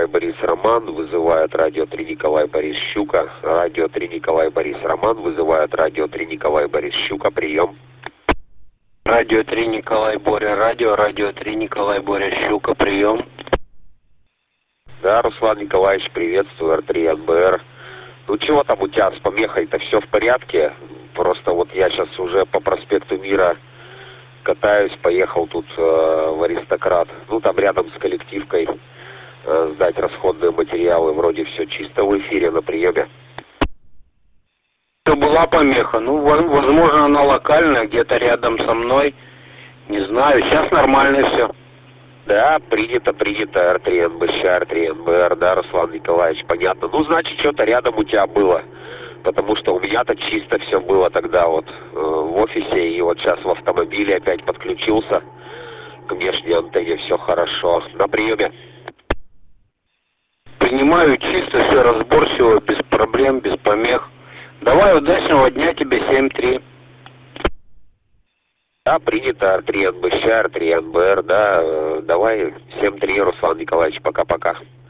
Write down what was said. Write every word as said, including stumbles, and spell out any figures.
Николай Борис Роман, вызывает радио три Николай Борис Щука. Радио три Николай Борис Роман, вызывает радио три Николай Борис Щука. Прием. Радио три Николай Боря, радио, радио три Николай Боря Щука. Прием. Да, Руслан Николаевич, приветствую, Эр три эн бэ эр. Ну чего там у тебя с помехой-то, все в порядке? Просто вот я сейчас уже по проспекту Мира катаюсь, поехал тут э, в Аристократ. Ну там рядом с коллективкой э, сдать расходные материалы. Вроде все чисто в эфире, на приеме. Это была помеха. Ну, возможно, она локальная, где-то рядом со мной. Не знаю, сейчас нормально все. Да, принято, принято, Эр три эн бэ ща, Эр три эн бэ эр, да, Руслан Николаевич, понятно. Ну, значит, что-то рядом у тебя было. Потому что у меня-то чисто все было тогда вот э, в офисе, и вот сейчас в автомобиле опять подключился к внешней антенне, все хорошо. На приеме. Принимаю чисто, все разборчиво, без проблем, без помех. Давай, удачного дня тебе, семь три. Да, принято, Эр три эн бэ ща, Эр три эн бэ эр, да, э, давай, семь три, Руслан Николаевич, пока-пока.